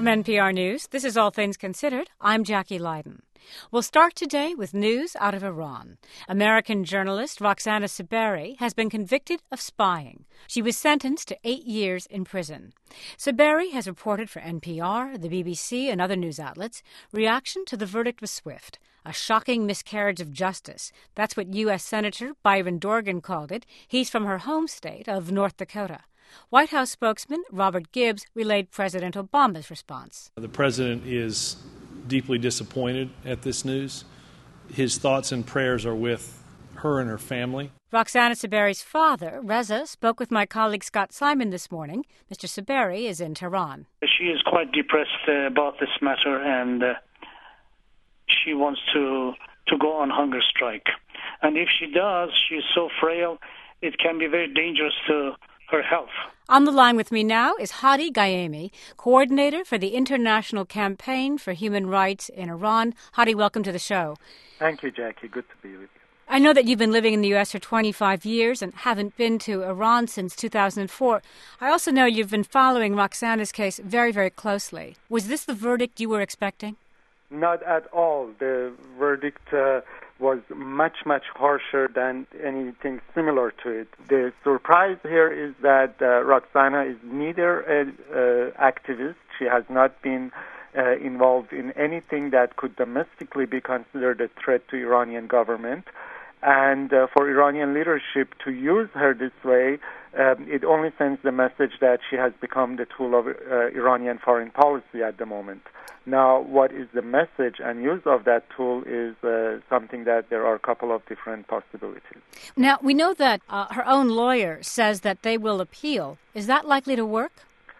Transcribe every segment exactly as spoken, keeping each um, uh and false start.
From N P R News, this is All Things Considered. I'm Jackie Leiden. We'll start today with news out of Iran. American journalist Roxana Saberi has been convicted of spying. She was sentenced to eight years in prison. Saberi has reported for N P R, the B B C, and other news outlets. Reaction to the verdict was swift. A shocking miscarriage of justice. That's what U S Senator Byron Dorgan called it. He's from her home state of North Dakota. White House spokesman Robert Gibbs relayed President Obama's response. The president is deeply disappointed at this news. His thoughts and prayers are with her and her family. Roxana Saberi's father, Reza, spoke with my colleague Scott Simon this morning. Mister Saberi is in Tehran. She is quite depressed uh, about this matter, and uh, she wants to, to go on hunger strike. And if she does, she's so frail, it can be very dangerous to her health. On the line with me now is Hadi Gaemi, coordinator for the International Campaign for Human Rights in Iran. Hadi, welcome to the show. Thank you, Jackie. Good to be with you. I know that you've been living in the U S for twenty-five years and haven't been to Iran since two thousand four. I also know you've been following Roxana's case very, very closely. Was this the verdict you were expecting? Not at all. The verdict uh, was much, much harsher than anything similar to it. The surprise here is that uh, Roxana is neither an uh, activist. She has not been uh, involved in anything that could domestically be considered a threat to Iranian government. And uh, for Iranian leadership to use her this way, um, it only sends the message that she has become the tool of uh, Iranian foreign policy at the moment. Now, what is the message and use of that tool is uh, something that there are a couple of different possibilities. Now, we know that uh, her own lawyer says that they will appeal. Is that likely to work?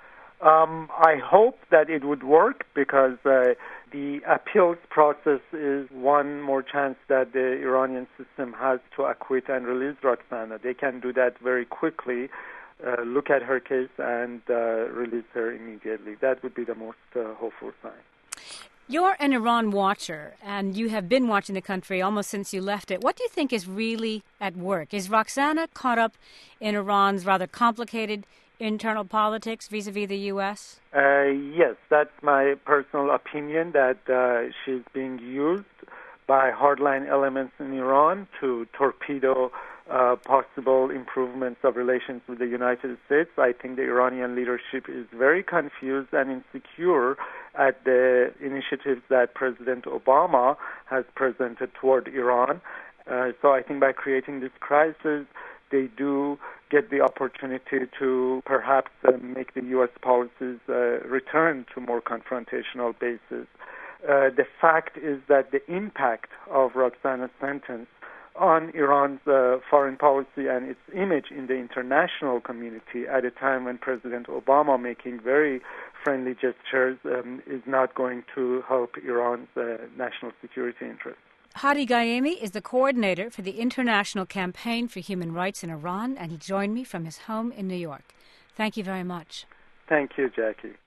Um, I hope that it would work because uh, the appeals process is one more chance that the Iranian system has to acquit and release Roxana. They can do that very quickly, uh, look at her case and uh, release her immediately. That would be the most uh, hopeful sign. You're an Iran watcher, and you have been watching the country almost since you left it. What do you think is really at work? Is Roxana caught up in Iran's rather complicated internal politics vis-a-vis the U S? Uh, yes, that's my personal opinion, that uh, she's being used by hardline elements in Iran to torpedo uh, possible improvements of relations with the United States. I think the Iranian leadership is very confused and insecure at the initiatives that President Obama has presented toward Iran. Uh, so I think by creating this crisis, they do get the opportunity to perhaps uh, make the U S policies uh, return to more confrontational basis. Uh, the fact is that the impact of Roxana's sentence on Iran's uh, foreign policy and its image in the international community at a time when President Obama making very friendly gestures um, is not going to help Iran's uh, national security interests. Hadi Gaemi is the coordinator for the International Campaign for Human Rights in Iran, and he joined me from his home in New York. Thank you very much. Thank you, Jackie.